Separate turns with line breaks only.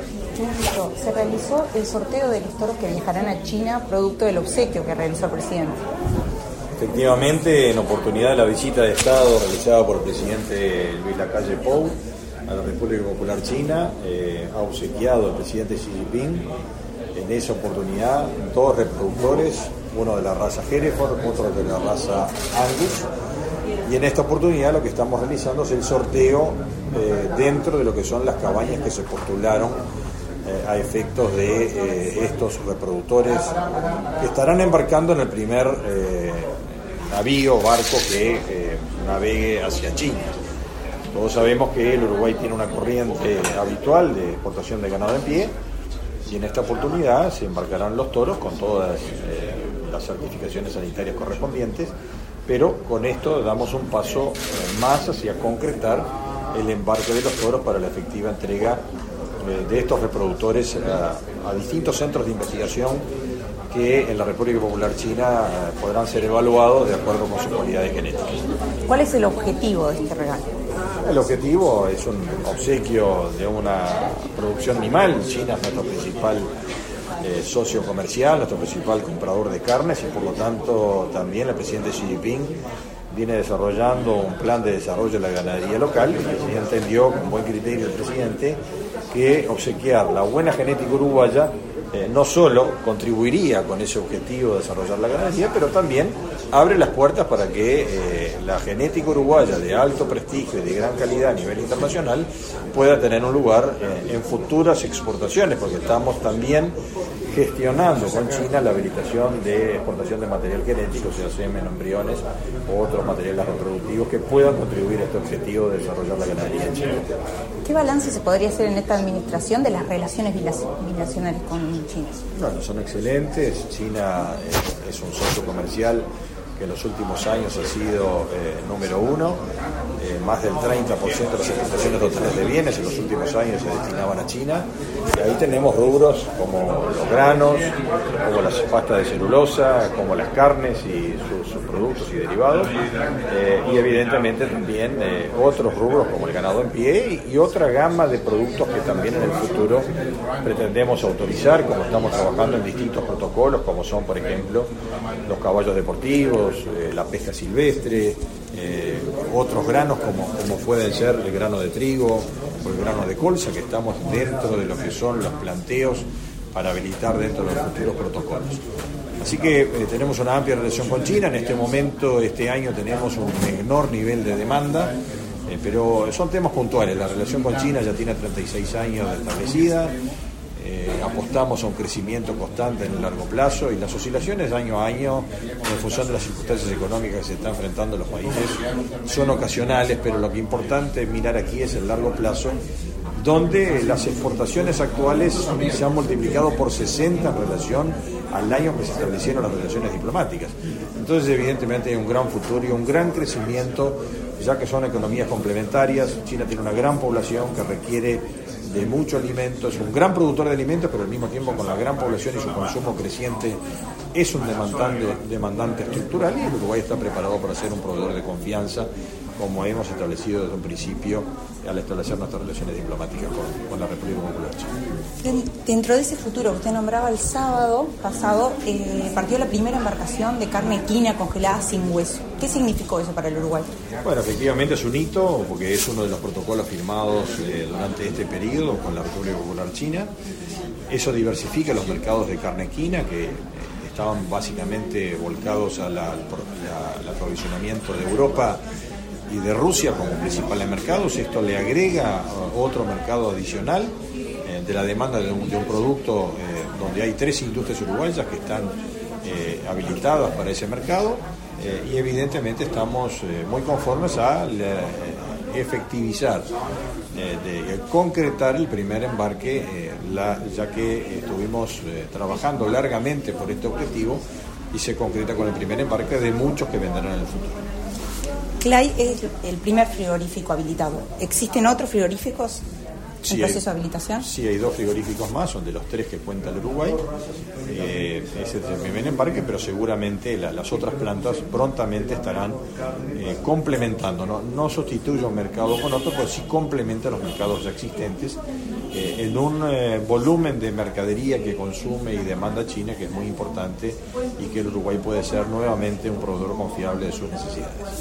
Se realizó el sorteo de los toros que viajarán a China producto del obsequio que realizó el presidente.
Efectivamente, en oportunidad de la visita de Estado realizada por el presidente Luis Lacalle Pou a la República Popular China, ha obsequiado el presidente Xi Jinping en esa oportunidad dos reproductores, uno de la raza Hereford, otro de la raza Angus, y en esta oportunidad lo que estamos realizando es el sorteo dentro de lo que son las cabañas que se postularon a efectos de estos reproductores que estarán embarcando en el primer navío o barco que navegue hacia China. Todos sabemos que el Uruguay tiene una corriente habitual de exportación de ganado en pie, y en esta oportunidad se embarcarán los toros con todas las certificaciones sanitarias correspondientes, pero con esto damos un paso más hacia concretar el embarque de los toros para la efectiva entrega de estos reproductores a distintos centros de investigación que en la República Popular China podrán ser evaluados de acuerdo con sus cualidades genéticas.
¿Cuál es el objetivo de este regalo?
El objetivo es un obsequio de una producción animal. China es nuestro principal socio comercial, nuestro principal comprador de carnes, y por lo tanto también el presidente Xi Jinping viene desarrollando un plan de desarrollo de la ganadería local, y entendió con buen criterio el presidente que obsequiar la buena genética uruguaya no solo contribuiría con ese objetivo de desarrollar la ganadería, pero también abre las puertas para que la genética uruguaya de alto prestigio y de gran calidad a nivel internacional pueda tener un lugar en futuras exportaciones, porque estamos también gestionando con China la habilitación de exportación de material genético, sea semen, embriones o otros materiales reproductivos que puedan contribuir a este objetivo de desarrollar la ganadería en China.
¿Qué balance se podría hacer en esta administración de las relaciones bilaterales con China?
Bueno, son excelentes. China es un socio comercial que en los últimos años ha sido número uno. Más del 30% de las exportaciones totales de bienes en los últimos años se destinaban a China. Y ahí tenemos rubros como los granos, como las pastas de celulosa, como las carnes y sus productos y derivados. Y evidentemente también otros rubros como el ganado en pie y otra gama de productos que también en el futuro pretendemos autorizar, como estamos trabajando en distintos protocolos, como son, por ejemplo, los caballos deportivos, la pesca silvestre, otros granos como pueden ser el grano de trigo o el grano de colza, que estamos dentro de lo que son los planteos para habilitar dentro de los futuros protocolos. Así que tenemos una amplia relación con China. En este momento, este año, tenemos un menor nivel de demanda, pero son temas puntuales. La relación con China ya tiene 36 años establecida. Apostamos a un crecimiento constante en el largo plazo, y las oscilaciones año a año, en función de las circunstancias económicas que se están enfrentando los países, son ocasionales, pero lo que es importante mirar aquí es el largo plazo, donde las exportaciones actuales se han multiplicado por 60 en relación al año que se establecieron las relaciones diplomáticas. Entonces, evidentemente hay un gran futuro y un gran crecimiento, ya que son economías complementarias. China tiene una gran población que requiere de mucho alimento, es un gran productor de alimentos, pero al mismo tiempo, con la gran población y su consumo creciente, es un demandante estructural, y el Uruguay está preparado para ser un proveedor de confianza, como hemos establecido desde un principio al establecer nuestras relaciones diplomáticas con la República Popular China.
Dentro de ese futuro que usted nombraba, el sábado pasado partió la primera embarcación de carne equina congelada sin hueso. ¿Qué significó eso para el Uruguay?
Bueno, efectivamente es un hito, porque es uno de los protocolos firmados durante este periodo con la República Popular China. Eso diversifica los mercados de carne equina, que estaban básicamente volcados al aprovisionamiento de Europa y de Rusia como principales mercados. Esto le agrega otro mercado adicional de la demanda de un producto donde hay 3 industrias uruguayas que están habilitadas para ese mercado, y evidentemente estamos muy conformes a efectivizar, de concretar el primer embarque, ya que estuvimos trabajando largamente por este objetivo, y se concreta con el primer embarque de muchos que vendrán en el futuro.
CLAI es el primer frigorífico habilitado. ¿Existen otros frigoríficos en proceso de habilitación?
Sí, hay 2 frigoríficos más, son de los 3 que cuenta el Uruguay. Ese es el primer embarque, pero seguramente las otras plantas prontamente estarán complementando. No sustituye un mercado con otro, pero sí complementa los mercados ya existentes, en un volumen de mercadería que consume y demanda China, que es muy importante, y que el Uruguay puede ser nuevamente un proveedor confiable de sus necesidades.